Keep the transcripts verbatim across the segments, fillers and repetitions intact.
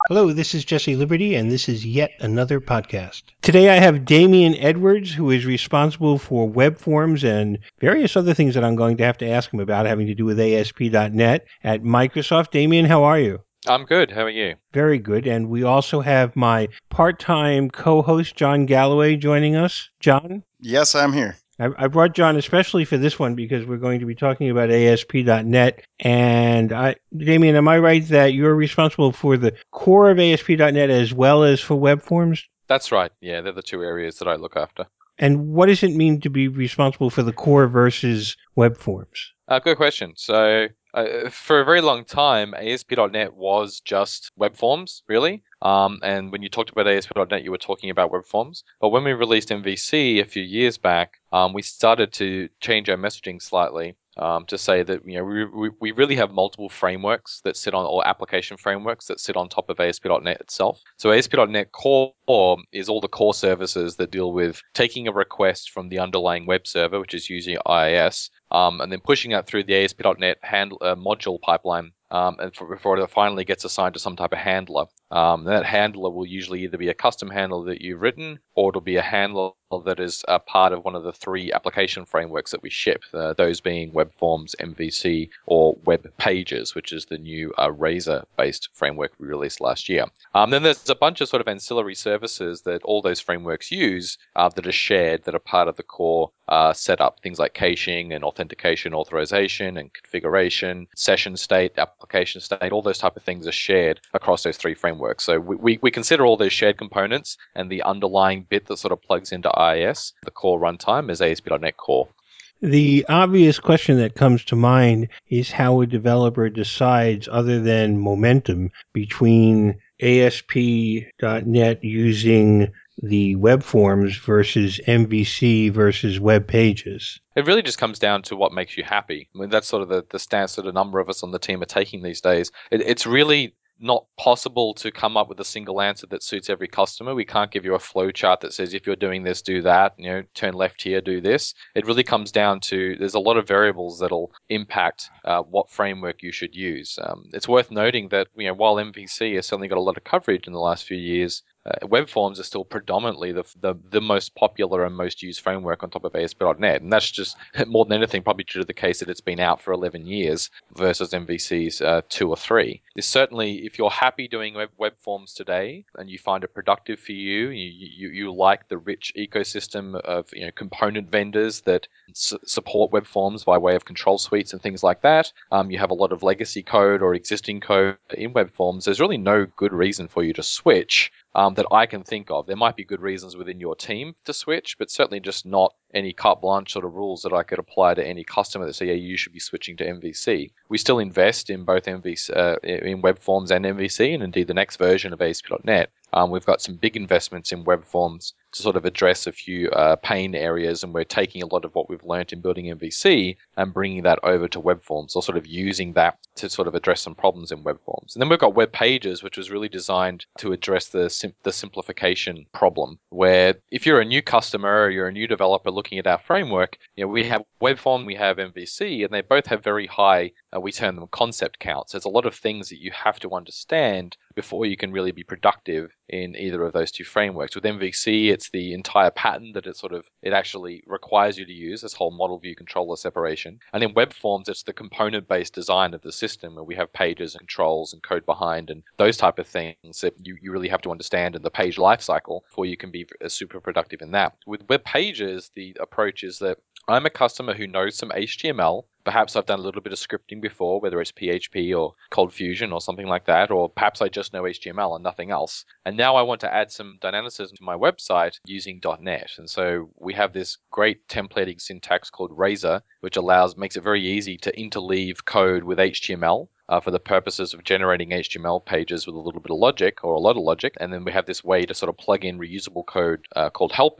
Hello, this is Jesse Liberty, and this is yet another podcast. Today I have Damian Edwards, who is responsible for web forms and various other things that I'm going to have to ask him about having to do with A S P dot net at Microsoft. Damian, how are you? I'm good. How are you? Very good. And we also have my part-time co-host, John Galloway, joining us. John? Yes, I'm here. I, I brought John especially for this one because we're going to be talking about A S P dot net. And I, Damian, am I right that you're responsible for the core of A S P dot net as well as for web forms? That's right. Yeah, they're the two areas that I look after. And what does it mean to be responsible for the core versus web forms? Uh, good question. So, uh, for a very long time, A S P dot net was just web forms, really. Um, and when you talked about A S P dot net, you were talking about web forms. But when we released M V C a few years back, um, we started to change our messaging slightly. Um, to say that you know we, we we really have multiple frameworks that sit on, or application frameworks that sit on top of A S P dot net itself. So A S P dot net Core is all the core services that deal with taking a request from the underlying web server, which is usually I I S, um, and then pushing that through the A S P dot net handle, uh, module pipeline, um, and for, before it finally gets assigned to some type of handler. Um, that handler will usually either be a custom handler that you've written, or it'll be a handler that is a part of one of the three application frameworks that we ship, uh, those being Web Forms, M V C, or Web Pages, which is the new uh, Razor-based framework we released last year. Um, then there's a bunch of sort of ancillary services that all those frameworks use uh, that are shared, that are part of the core uh, setup, things like caching and authentication, authorization and configuration, session state, application state, all those type of things are shared across those three frameworks. So we, we, we consider all those shared components and the underlying bit that sort of plugs into I I S, the core runtime, is A S P dot net Core. The obvious question that comes to mind is how a developer decides, other than momentum, between A S P dot net using the web forms versus M V C versus web pages. It really just comes down to what makes you happy. I mean, that's sort of the, the stance that a number of us on the team are taking these days. It, it's really not possible to come up with a single answer that suits every customer. We can't give you a flow chart that says if you're doing this, do that, you know, turn left here, do this. It really comes down to there's a lot of variables that'll impact uh, what framework you should use. Um, it's worth noting that you know while M V C has certainly got a lot of coverage in the last few years, Uh, web forms are still predominantly the, the the most popular and most used framework on top of A S P dot net, and that's just more than anything probably due to the case that it's been out for eleven years versus M V C's uh, two or three. It's certainly, if you're happy doing web, web forms today and you find it productive for you, you you, you like the rich ecosystem of you know component vendors that su- support web forms by way of control suites and things like that. Um, you have a lot of legacy code or existing code in web forms. There's really no good reason for you to switch. Um, that I can think of. There might be good reasons within your team to switch, but certainly just not any carte blanche sort of rules that I could apply to any customer that say, yeah, you should be switching to M V C. We still invest in both M V C, uh, in web forms and M V C, and indeed the next version of A S P dot net. Um, we've got some big investments in web forms to sort of address a few uh, pain areas, and we're taking a lot of what we've learned in building M V C and bringing that over to web forms, or sort of using that to sort of address some problems in web forms. And then we've got web pages, which was really designed to address the sim- the simplification problem, where if you're a new customer or you're a new developer looking at our framework, you know, we have web form, we have M V C, and they both have very high, uh, we term them concept counts. There's a lot of things that you have to understand before you can really be productive in either of those two frameworks. With M V C, it's the entire pattern that it sort of, it actually requires you to use, this whole model view controller separation. And in web forms, it's the component-based design of the system where we have pages and controls and code behind and those type of things that you, you really have to understand in the page lifecycle before you can be super productive in that. With web pages, the approach is that I'm a customer who knows some H T M L. Perhaps I've done a little bit of scripting before, whether it's P H P or Cold Fusion or something like that, or perhaps I just know H T M L and nothing else. And now I want to add some dynamicism to my website using .NET. And so we have this great templating syntax called Razor, which allows, makes it very easy to interleave code with H T M L. Uh, for the purposes of generating H T M L pages with a little bit of logic or a lot of logic. And then we have this way to sort of plug in reusable code uh, called helpers.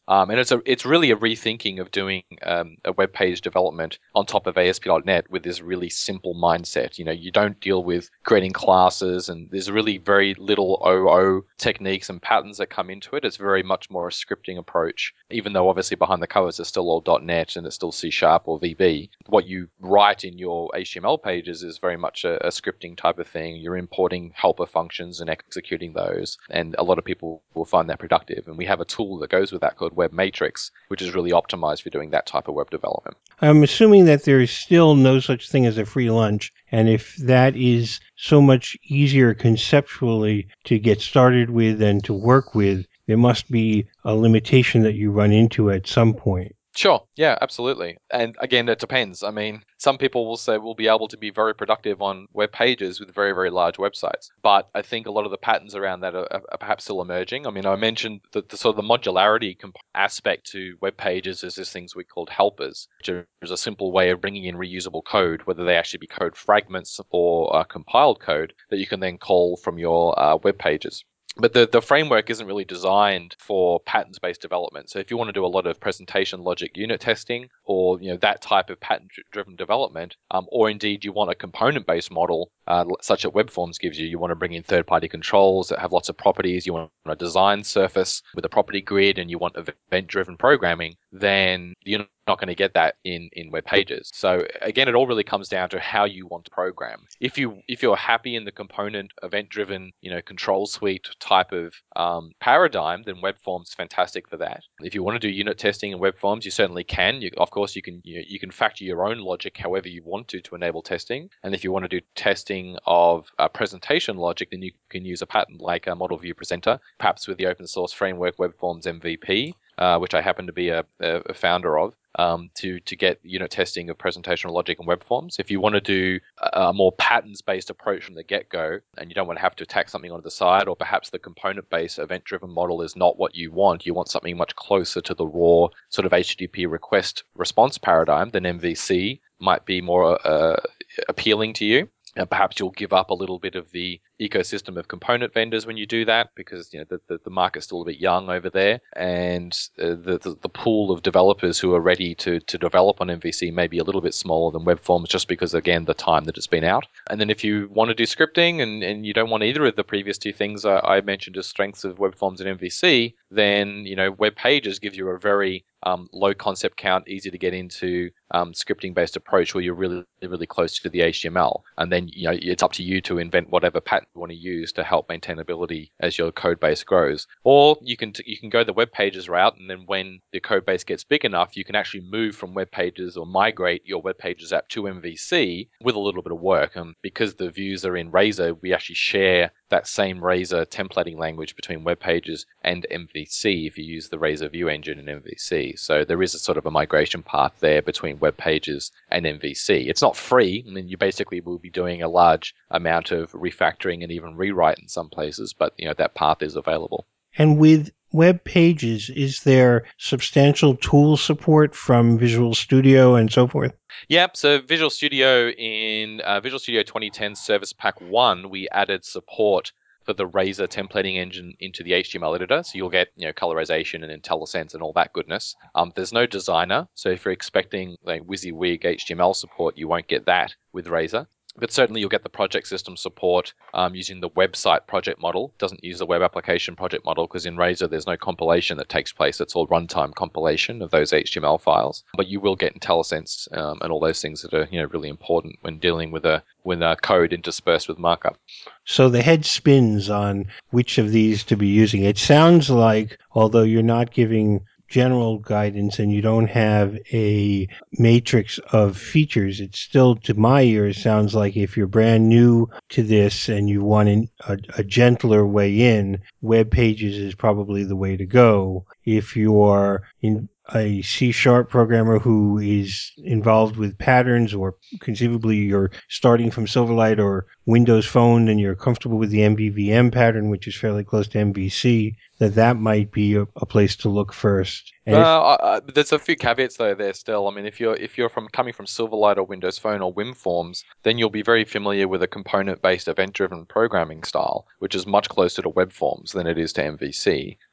Um, and it's a it's really a rethinking of doing um, a web page development on top of A S P dot net with this really simple mindset. You know, you don't deal with creating classes, and there's really very little O O techniques and patterns that come into it. It's very much more a scripting approach, even though obviously behind the covers it's still all .net and it's still C Sharp or V B. What you write in your H T M L pages is very much a, a scripting type of thing. You're importing helper functions and executing those, and a lot of people will find that productive. And we have a tool that goes with that called Web Matrix, which is really optimized for doing that type of web development. I'm assuming that there is still no such thing as a free lunch, and if that is so much easier conceptually to get started with and to work with, there must be a limitation that you run into at some point. Sure. Yeah, absolutely. And again, it depends. I mean, some people will say we'll be able to be very productive on web pages with very, very large websites. But I think a lot of the patterns around that are, are perhaps still emerging. I mean, I mentioned that the sort of the modularity comp- aspect to web pages is this things we called helpers, which is a simple way of bringing in reusable code, whether they actually be code fragments or uh, compiled code that you can then call from your uh, web pages. But the, the framework isn't really designed for patterns-based development. So if you want to do a lot of presentation logic unit testing, or you know that type of pattern-driven development, um, or indeed you want a component-based model, uh, such as Web Forms gives you, you want to bring in third-party controls that have lots of properties, you want a design surface with a property grid, and you want event-driven programming, then you're not going to get that in in web pages. So again, it all really comes down to how you want to program. If you if you're happy in the component event driven, you know, control suite type of um, paradigm, then web forms fantastic for that. If you want to do unit testing in web forms, you certainly can. You, of course, you can you, you can factor your own logic however you want to to enable testing. And if you want to do testing of uh, presentation logic, then you can use a pattern like a Model View Presenter, perhaps with the open source framework Web Forms M V P, uh, which I happen to be a, a founder of. Um, to to get unit testing of presentational logic and web forms. If you want to do a, a more patterns-based approach from the get-go, and you don't want to have to tack something onto the side, or perhaps the component-based event-driven model is not what you want, you want something much closer to the raw sort of H T T P request response paradigm, then M V C might be more uh, appealing to you. And perhaps you'll give up a little bit of the ecosystem of component vendors when you do that, because you know the, the, the market's still a bit young over there, and uh, the, the the pool of developers who are ready to to develop on M V C may be a little bit smaller than web forms, just because again the time that it's been out. And then if you want to do scripting and, and you don't want either of the previous two things I, I mentioned as strengths of web forms and M V C, then you know web pages gives you a very um, low concept count, easy to get into um, scripting based approach where you're really really close to the H T M L, and then you know it's up to you to invent whatever pattern you want to use to help maintainability as your code base grows. Or you can t- you can go the web pages route, and then when the code base gets big enough, you can actually move from web pages or migrate your web pages app to M V C with a little bit of work. And because the views are in Razor, we actually share that same Razor templating language between web pages and M V C if you use the Razor View Engine in M V C. So there is a sort of a migration path there between web pages and M V C. It's not free. I mean, you basically will be doing a large amount of refactoring and even rewrite in some places, but you know that path is available. And with web pages, is there substantial tool support from Visual Studio and so forth? Yep. So Visual Studio in uh, Visual Studio twenty ten Service Pack one, we added support for the Razor templating engine into the H T M L editor. So you'll get, you know, colorization and IntelliSense and all that goodness. Um, there's no designer. So if you're expecting like WYSIWYG H T M L support, you won't get that with Razor. But certainly you'll get the project system support um, using the website project model. It doesn't use the web application project model because in Razor there's no compilation that takes place. It's all runtime compilation of those H T M L files. But you will get IntelliSense um, and all those things that are, you know, really important when dealing with a with a code interspersed with markup. So the head spins on which of these to be using. It sounds like, although you're not giving general guidance and you don't have a matrix of features, it still, to my ears, sounds like if you're brand new to this and you want an, a, a gentler way in, web pages is probably the way to go. If you're in a C sharp programmer who is involved with patterns, or conceivably you're starting from Silverlight or Windows Phone and you're comfortable with the M V V M pattern, which is fairly close to M V C, that that might be a, a place to look first. And if, Well, I, I, there's a few caveats though there still. I mean, if you're if you're from coming from Silverlight or Windows Phone or WinForms, then you'll be very familiar with a component-based event-driven programming style, which is much closer to web forms than it is to M V C.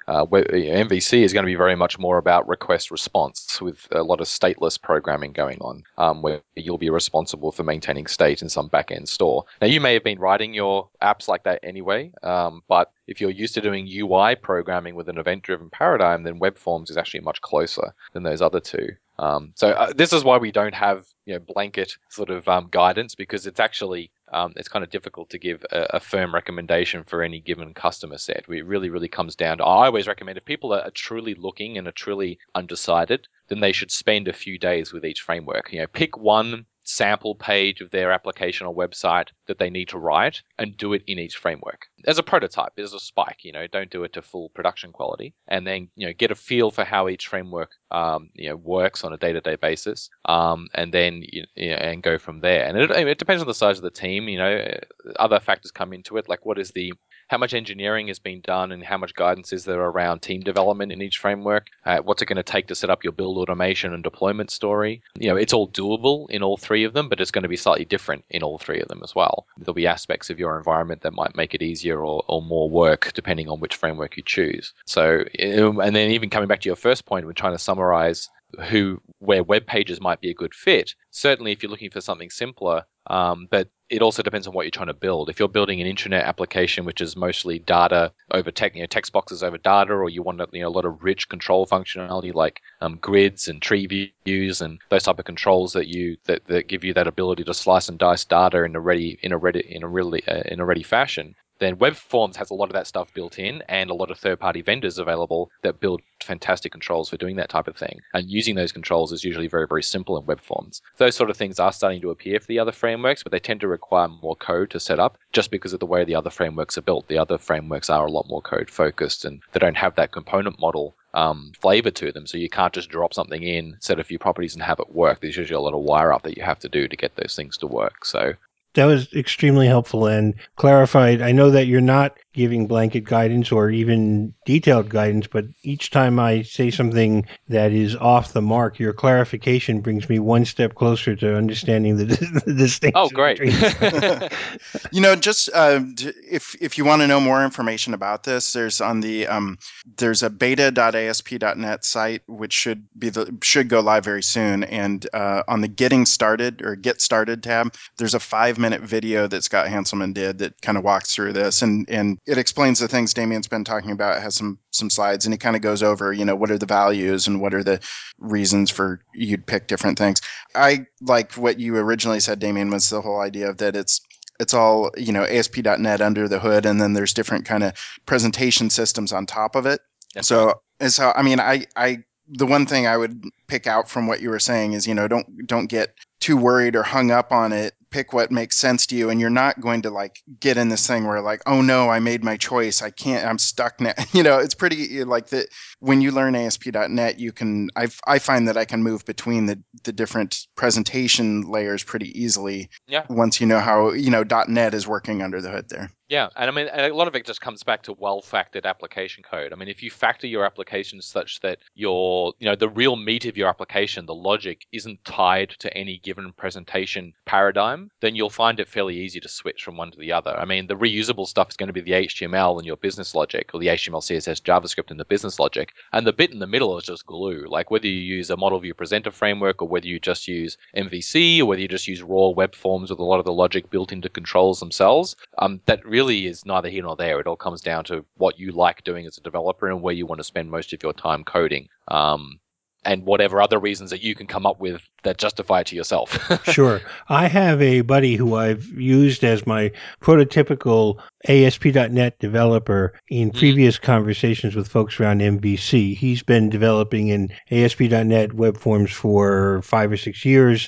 Uh, where, M V C is going to be very much more about request response with a lot of stateless programming going on, um, where you'll be responsible for maintaining state in some back-end store. Now, you may have been writing your apps like that anyway, um, but if you're used to doing U I programming with an event-driven paradigm, then web forms is actually much closer than those other two. Um, so uh, this is why we don't have, you know, blanket sort of um, guidance, because it's actually um, it's kind of difficult to give a, a firm recommendation for any given customer set. It really, really comes down to, I always recommend if people are, are truly looking and are truly undecided, then they should spend a few days with each framework. You know, pick one sample page of their application or website that they need to write and do it in each framework as a prototype, as a spike. You know, don't do it to full production quality, and then, you know, get a feel for how each framework um, you know works on a day-to-day basis, um, and then you know, and go from there. And it, it depends on the size of the team. You know, other factors come into it, like what is the how much engineering has been done and how much guidance is there around team development in each framework? Uh, what's it going to take to set up your build automation and deployment story? You know, it's all doable in all three of them, but it's going to be slightly different in all three of them as well. There'll be aspects of your environment that might make it easier or, or more work depending on which framework you choose. So, and then even coming back to your first point, we're trying to summarize who where web pages might be a good fit. Certainly, if you're looking for something simpler, um, but it also depends on what you're trying to build. If you're building an internet application, which is mostly data over tech, you know, text boxes over data, or you want you know, a lot of rich control functionality like um, grids and tree views and those type of controls that you that, that give you that ability to slice and dice data in a ready in a ready in a really uh, in a ready fashion, then Web Forms has a lot of that stuff built in and a lot of third-party vendors available that build fantastic controls for doing that type of thing. And using those controls is usually very, very simple in Web Forms. Those sort of things are starting to appear for the other frameworks, but they tend to require more code to set up just because of the way the other frameworks are built. The other frameworks are a lot more code-focused, and they don't have that component model um, flavor to them. So you can't just drop something in, set a few properties, and have it work. There's usually a lot of wire up that you have to do to get those things to work. So that was extremely helpful and clarified. I know that you're not giving blanket guidance or even detailed guidance, but each time I say something that is off the mark, your clarification brings me one step closer to understanding the, the distinction. Oh, great. between You know, just uh, if if you want to know more information about this, there's on the um, there's a beta dot A S P dot net site which should be the should go live very soon, and uh, on the Getting Started or Get Started tab, there's a five minute video that Scott Hanselman did that kind of walks through this, and and it explains the things Damien's been talking about. It has some some slides, and he kind of goes over, you know, what are the values and what are the reasons for you'd pick different things. I like what you originally said, Damien, was the whole idea of that it's it's all, you know, A S P dot net under the hood, and then there's different kind of presentation systems on top of it. That's so right. and so I mean, I I the one thing I would pick out from what you were saying is, you know, don't don't get too worried or hung up on it. Pick what makes sense to you, and you're not going to like get in this thing where like, oh no, I made my choice, I can't, I'm stuck now. You know, it's pretty like that when you learn A S P dot net, you can I I find that I can move between the the different presentation layers pretty easily. Yeah. Once you know how, you know, .net is working under the hood there. Yeah, and I mean, a lot of it just comes back to well-factored application code. I mean, if you factor your application such that your, you know, the real meat of your application, the logic, isn't tied to any given presentation paradigm, then you'll find it fairly easy to switch from one to the other. I mean, the reusable stuff is going to be the H T M L and your business logic, or the H T M L, C S S, JavaScript, and the business logic. And the bit in the middle is just glue. Like whether you use a model view presenter framework, or whether you just use M V C, or whether you just use raw web forms with a lot of the logic built into controls themselves, um, that really is neither here nor there. It all comes down to what you like doing as a developer and where you want to spend most of your time coding. Um, and whatever other reasons that you can come up with that justify it to yourself. Sure. I have a buddy who I've used as my prototypical A S P dot net developer in previous mm-hmm. conversations with folks around M V C. He's been developing in A S P dot net web forms for five or six years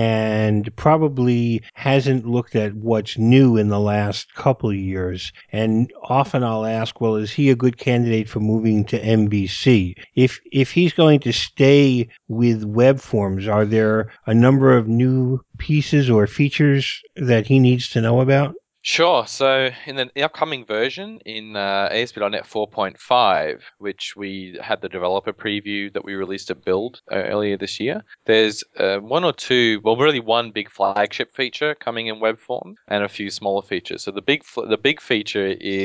and probably hasn't looked at what's new in the last couple of years. And often I'll ask, well, is he a good candidate for moving to M V C? If if he's going to stay with web forms, are there a number of new pieces or features that he needs to know about? Sure. So in the upcoming version in uh, A S P dot net four point five, which we had the developer preview that we released at Build uh, earlier this year, there's uh, one or two, well, really one big flagship feature coming in web form and a few smaller features. So the big the big feature is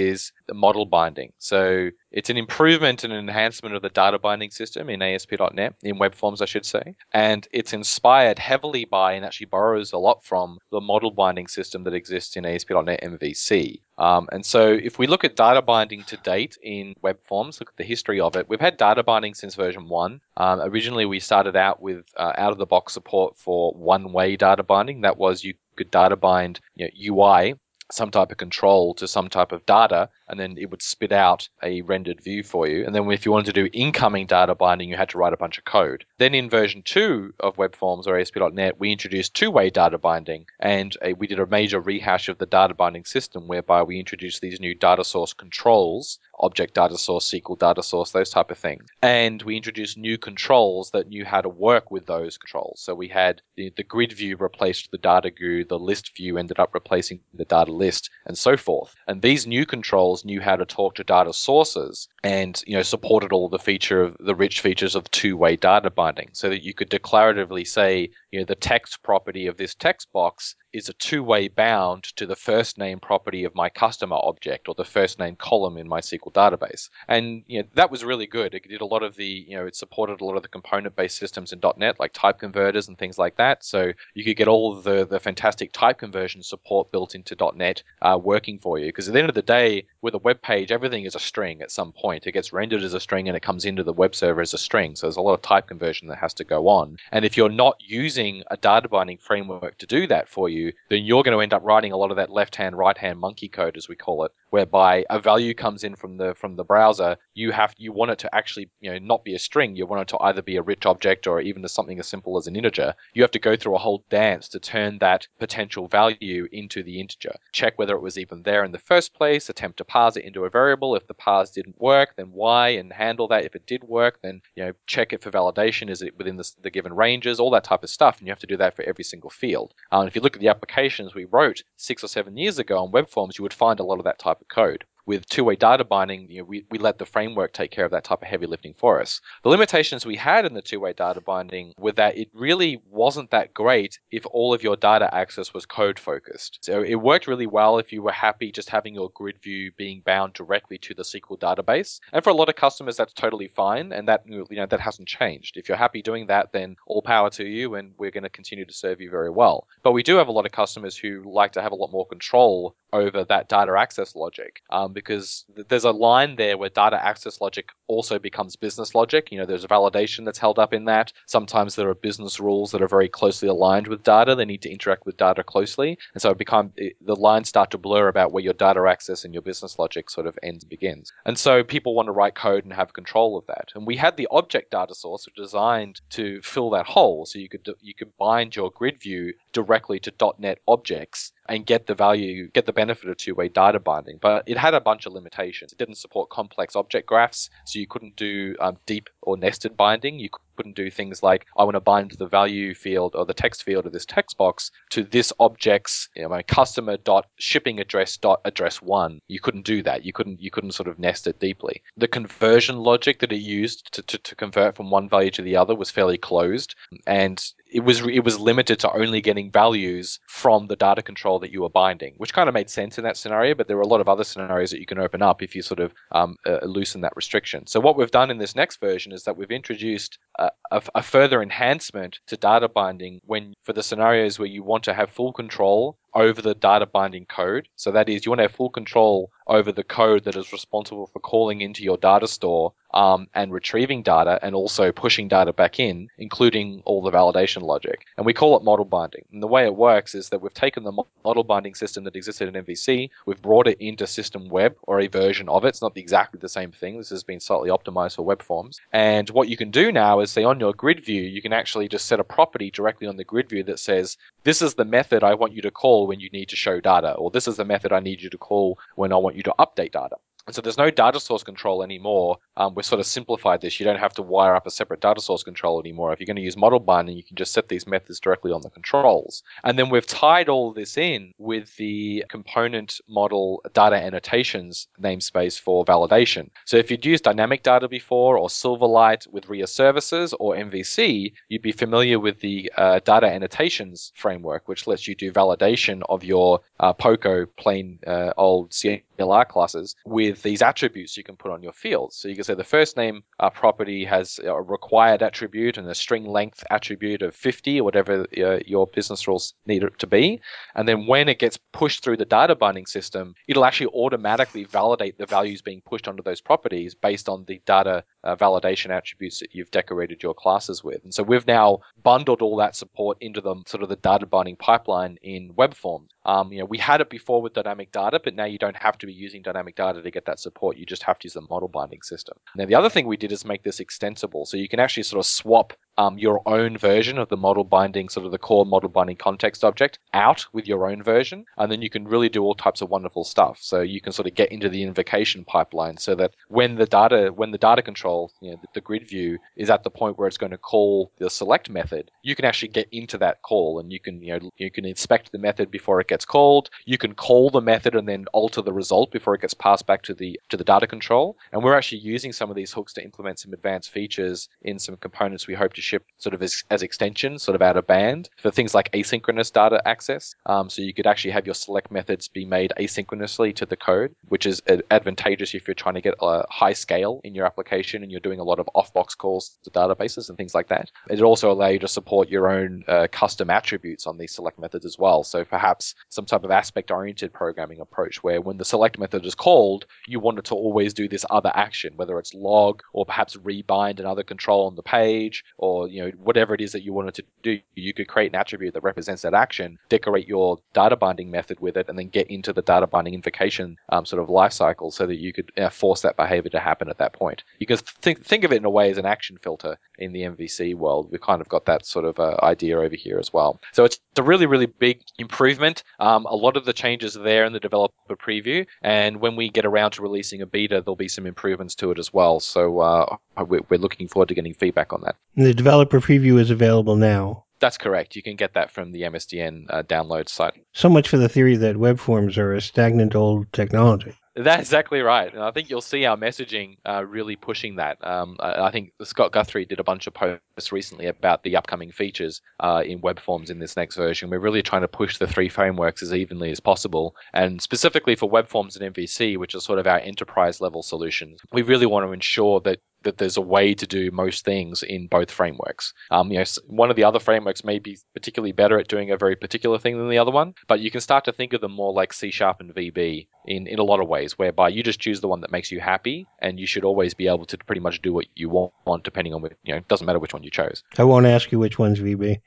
model binding. So it's an improvement and an enhancement of the data binding system in A S P dot net, in web forms, I should say. And it's inspired heavily by and actually borrows a lot from the model binding system that exists in A S P dot net M V C. Um, and so if we look at data binding to date in web forms, look at the history of it, we've had data binding since version one. Um, originally, we started out with uh, out-of-the-box support for one-way data binding. That was you could data bind, you know, U I, some type of control to some type of data, and then it would spit out a rendered view for you. And then if you wanted to do incoming data binding, you had to write a bunch of code. Then in version two of web forms or A S P dot net, we introduced two-way data binding, and a, we did a major rehash of the data binding system whereby we introduced these new data source controls, object data source, S Q L data source, those type of things. And we introduced new controls that knew how to work with those controls. So we had the, the grid view replaced the data G U, the list view ended up replacing the data list, and so forth. And these new controls knew how to talk to data sources and, you know, supported all the feature of the rich features of two-way data binding, so that you could declaratively say, you know, the text property of this text box is a two-way bound to the first name property of my customer object or the first name column in my S Q L database. And, you know, that was really good. It did a lot of the, you know, it supported a lot of the component-based systems in dot net, like type converters and things like that. So you could get all of the, the fantastic type conversion support built into dot net uh, working for you. Because at the end of the day, with a web page, everything is a string at some point. It gets rendered as a string and it comes into the web server as a string. So there's a lot of type conversion that has to go on. And if you're not using a data binding framework to do that for you, then you're going to end up writing a lot of that left-hand, right-hand monkey code, as we call it, whereby a value comes in from the from the browser. You have you want it to actually, you know, not be a string. You want it to either be a rich object or even something as simple as an integer. You have to go through a whole dance to turn that potential value into the integer. Check whether it was even there in the first place. Attempt to parse it into a variable. If the parse didn't work, then why, and handle that. If it did work, then, you know, check it for validation. Is it within the, the given ranges? All that type of stuff. And you have to do that for every single field. Um, if you look at the applications we wrote six or seven years ago on web forms, you would find a lot of that type of code. With two-way data binding, you know, we, we let the framework take care of that type of heavy lifting for us. The limitations we had in the two-way data binding were that it really wasn't that great if all of your data access was code focused. So it worked really well if you were happy just having your grid view being bound directly to the S Q L database. And for a lot of customers, that's totally fine, and that, you know, that hasn't changed. If you're happy doing that, then all power to you, and we're going to continue to serve you very well. But we do have a lot of customers who like to have a lot more control over that data access logic, um, because th- there's a line there where data access logic also becomes business logic. You know, there's a validation that's held up in that. Sometimes there are business rules that are very closely aligned with data. They need to interact with data closely. And so it become, it, the lines start to blur about where your data access and your business logic sort of ends and begins. And so people want to write code and have control of that. And we had the object data source designed to fill that hole. So you could you could bind your grid view directly to dot net objects and get the value, get the benefit of two-way data binding. But it had a bunch of limitations. It didn't support complex object graphs, so you couldn't do um, deep or nested binding. You couldn't do things like, I want to bind the value field or the text field of this text box to this object's, you know, my customer dot shipping address dot address one. You couldn't do that. You couldn't you couldn't sort of nest it deeply. The conversion logic that it used to, to, to convert from one value to the other was fairly closed, and it was it was limited to only getting values from the data control that you were binding, which kind of made sense in that scenario. But there are a lot of other scenarios that you can open up if you sort of um, uh, loosen that restriction. So what we've done in this next version is that we've introduced a, a, a further enhancement to data binding when for the scenarios where you want to have full control over the data binding code. So that is, you want to have full control over the code that is responsible for calling into your data store um, and retrieving data, and also pushing data back in, including all the validation logic. And we call it model binding. And the way it works is that we've taken the model binding system that existed in M V C, we've brought it into System Web, or a version of it. It's not exactly the same thing. This has been slightly optimized for web forms. And what you can do now is, say, on your grid view, you can actually just set a property directly on the grid view that says, this is the method I want you to call when you need to show data, or this is the method I need you to call when I want you to update data. And so there's no data source control anymore. Um, we've sort of simplified this. You don't have to wire up a separate data source control anymore. If you're going to use model binding, you can just set these methods directly on the controls. And then we've tied all this in with the component model data annotations namespace for validation. So if you'd used dynamic data before, or Silverlight with R I A services, or M V C, you'd be familiar with the uh, data annotations framework, which lets you do validation of your uh, POCO, plain uh, old C L R classes with these attributes you can put on your fields. So you can say the first name uh, property has a required attribute and a string length attribute of fifty or whatever uh, your business rules need it to be. And then when it gets pushed through the data binding system, it'll actually automatically validate the values being pushed onto those properties based on the data uh, validation attributes that you've decorated your classes with. And so we've now bundled all that support into the sort of the data binding pipeline in WebForms. Um, you know, we had it before with dynamic data, but now you don't have to be using dynamic data to get that support. You just have to use the model binding system. Now, the other thing we did is make this extensible. So you can actually sort of swap um, your own version of the model binding, sort of the core model binding context object out with your own version. And then you can really do all types of wonderful stuff. So you can sort of get into the invocation pipeline so that when the data, when the data control, you know, the, the grid view is at the point where it's going to call the select method, you can actually get into that call and you can, you know, you can inspect the method before it gets called. You can call the method and then alter the result before it gets passed back to the to the data control. And we're actually using some of these hooks to implement some advanced features in some components we hope to ship sort of as, as extensions, sort of out of band for things like asynchronous data access. Um, so you could actually have your select methods be made asynchronously to the code, which is advantageous if you're trying to get a high scale in your application and you're doing a lot of off-box calls to databases and things like that. It also allows you to support your own uh, custom attributes on these select methods as well. So perhaps some type of aspect-oriented programming approach where when the select method is called, you want it to always do this other action, whether it's log or perhaps rebind another control on the page, or you know whatever it is that you want it to do. You could create an attribute that represents that action, decorate your data binding method with it, and then get into the data binding invocation um, sort of life cycle so that you could uh, force that behavior to happen at that point. You can think think of it in a way as an action filter in the M V C world. We've kind of got that sort of uh, idea over here as well. So it's a really, really big improvement. Um, a lot of the changes are there in the developer preview, and when we get around to releasing a beta, there'll be some improvements to it as well. So uh, we're looking forward to getting feedback on that. The developer preview is available now. That's correct. You can get that from the M S D N uh, download site. So much for the theory that web forms are a stagnant old technology. That's exactly right. And I think you'll see our messaging uh, really pushing that. Um, I, I think Scott Guthrie did a bunch of posts recently about the upcoming features uh, in web forms in this next version. We're really trying to push the three frameworks as evenly as possible. And specifically for web forms and M V C, which are sort of our enterprise level solutions, we really want to ensure that that there's a way to do most things in both frameworks. Um, you know, one of the other frameworks may be particularly better at doing a very particular thing than the other one, but you can start to think of them more like C Sharp and V B in, in a lot of ways, whereby you just choose the one that makes you happy, and you should always be able to pretty much do what you want, depending on, you know, it doesn't matter which one you chose. I won't ask you which one's V B.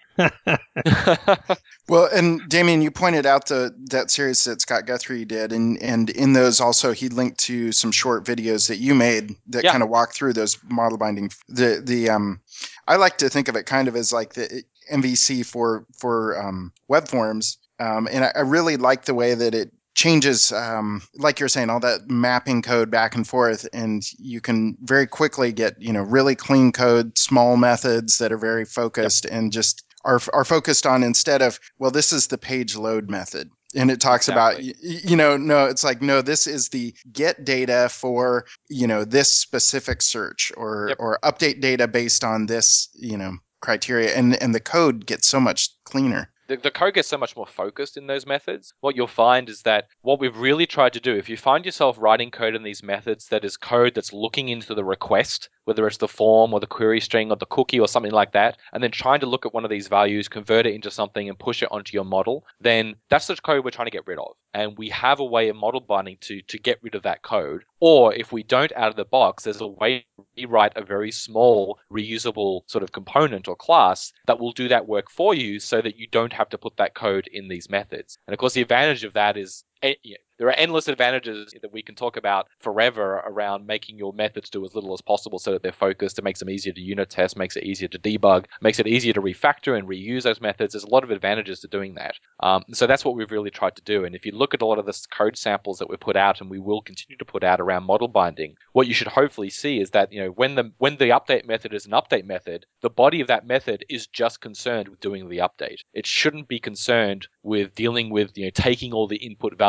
Well, and Damien, you pointed out the that series that Scott Guthrie did, and and in those also he linked to some short videos that you made that yeah. kind of walk through those model binding. The the um, I like to think of it kind of as like the M V C for for um, web forms, um, and I, I really like the way that it changes, um, like you're saying, all that mapping code back and forth, and you can very quickly get you know really clean code, small methods that are very focused yep. and just. Are, are focused on instead of, well, this is the page load method. And it talks exactly. about, you, you know, no, it's like, no, this is the get data for, you know, this specific search or, yep. or update data based on this, you know, criteria. And, and the code gets so much cleaner. The, the code gets so much more focused in those methods. What you'll find is that what we've really tried to do, if you find yourself writing code in these methods that is code that's looking into the request, whether it's the form or the query string or the cookie or something like that, and then trying to look at one of these values, convert it into something and push it onto your model, then that's the code we're trying to get rid of. And we have a way of model binding to, to get rid of that code. Or if we don't out of the box, there's a way to rewrite a very small reusable sort of component or class that will do that work for you so that you don't have to put that code in these methods. And of course, the advantage of that is there are endless advantages that we can talk about forever around making your methods do as little as possible so that they're focused. It makes them easier to unit test, makes it easier to debug, makes it easier to refactor and reuse those methods. There's a lot of advantages to doing that. Um, so that's what we've really tried to do. And if you look at a lot of the code samples that we put out and we will continue to put out around model binding, what you should hopefully see is that, you know, when the when the update method is an update method, the body of that method is just concerned with doing the update. It shouldn't be concerned with dealing with, you know, taking all the input values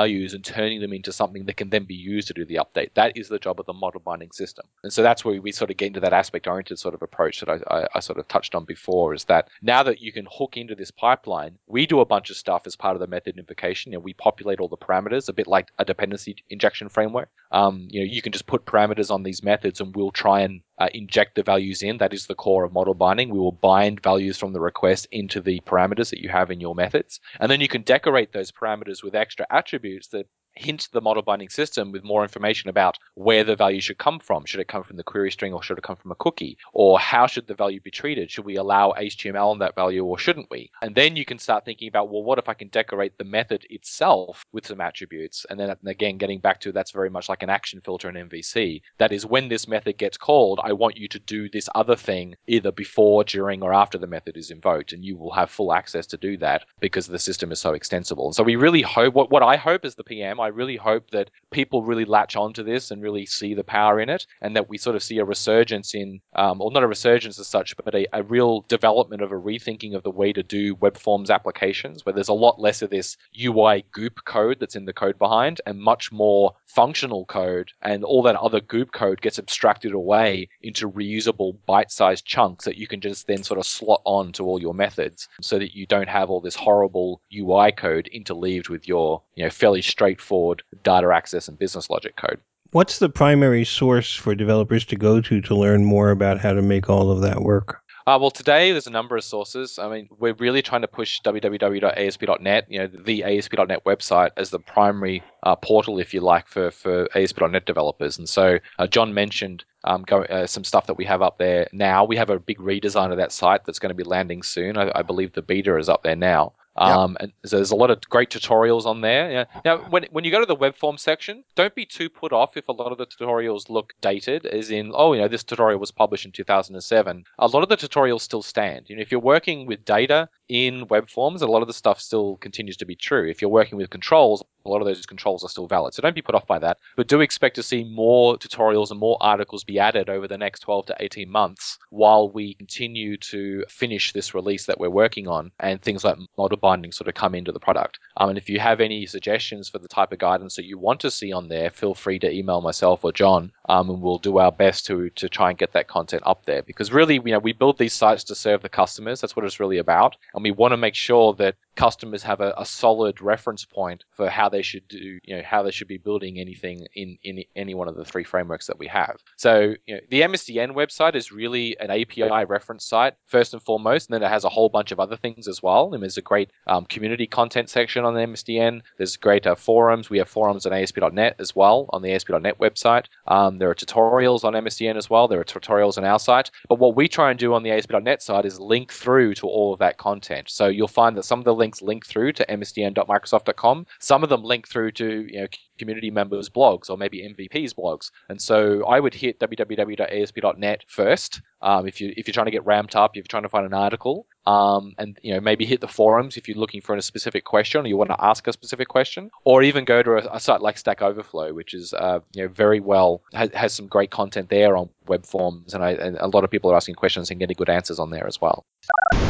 values and turning them into something that can then be used to do the update. That is the job of the model binding system. And so that's where we sort of get into that aspect-oriented sort of approach that I, I, I sort of touched on before, is that now that you can hook into this pipeline, we do a bunch of stuff as part of the method invocation. You know, we populate all the parameters, a bit like a dependency injection framework. Um, you know, you can just put parameters on these methods and we'll try and uh, inject the values in. That is the core of model binding. We will bind values from the request into the parameters that you have in your methods. And then you can decorate those parameters with extra attributes that hint the model binding system with more information about where the value should come from. Should it come from the query string or should it come from a cookie? Or how should the value be treated? Should we allow H T M L on that value or shouldn't we? And then you can start thinking about, well, what if I can decorate the method itself with some attributes? And then again, getting back to that's very much like an action filter in M V C. That is, when this method gets called, I want you to do this other thing either before, during, or after the method is invoked. And you will have full access to do that because the system is so extensible. And so we really hope, what, what I hope as the P M, I really hope that people really latch onto this and really see the power in it, and that we sort of see a resurgence in, um, or not a resurgence as such, but a, a real development of a rethinking of the way to do web forms applications, where there's a lot less of this U I goop code that's in the code behind and much more functional code, and all that other goop code gets abstracted away into reusable bite-sized chunks that you can just then sort of slot on to all your methods, so that you don't have all this horrible U I code interleaved with your, you know, fairly straightforward data access and business logic code. What's the primary source for developers to go to to learn more about how to make all of that work? Uh, well, today there's a number of sources. I mean, we're really trying to push w w w dot a s p dot net, you know, the A S P dot net website, as the primary uh, portal, if you like, for, for A S P dot net developers. And so uh, John mentioned um, go, uh, some stuff that we have up there now. We have a big redesign of that site that's going to be landing soon. I, I believe the beta is up there now. Um, and so there's a lot of great tutorials on there. Yeah. Now, when when you go to the web form section, don't be too put off if a lot of the tutorials look dated, as in, oh, you know, this tutorial was published in two thousand seven. A lot of the tutorials still stand. You know, if you're working with data in web forms, a lot of the stuff still continues to be true. If you're working with controls, a lot of those controls are still valid. So don't be put off by that, but do expect to see more tutorials and more articles be added over the next twelve to eighteen months while we continue to finish this release that we're working on, and things like model binding sort of come into the product. Um, and if you have any suggestions for the type of guidance that you want to see on there, feel free to email myself or John, um, and we'll do our best to to try and get that content up there. Because really, you know, we build these sites to serve the customers. That's what it's really about. And we want to make sure that customers have a, a solid reference point for how they should do, you know, how they should be building anything in, in any one of the three frameworks that we have. So, you know, the M S D N website is really an A P I reference site first and foremost, and then it has a whole bunch of other things as well. And there's a great um, community content section on the M S D N. There's great uh, forums. We have forums on A S P dot net as well, on the A S P dot net website. Um, there are tutorials on M S D N as well. There are tutorials on our site. But what we try and do on the A S P dot net side is link through to all of that content. So you'll find that some of the links link through to m s d n dot microsoft dot com. Some of them link through to, you know, community members' blogs or maybe M V Ps' blogs. And so I would hit w w w dot a s p dot net first um, if you if you're trying to get ramped up, if you're trying to find an article. Um, and, you know, maybe hit the forums if you're looking for a specific question or you want to ask a specific question, or even go to a, a site like Stack Overflow, which is, uh, you know, very well, has, has some great content there on web forms. And, I, and a lot of people are asking questions and getting good answers on there as well.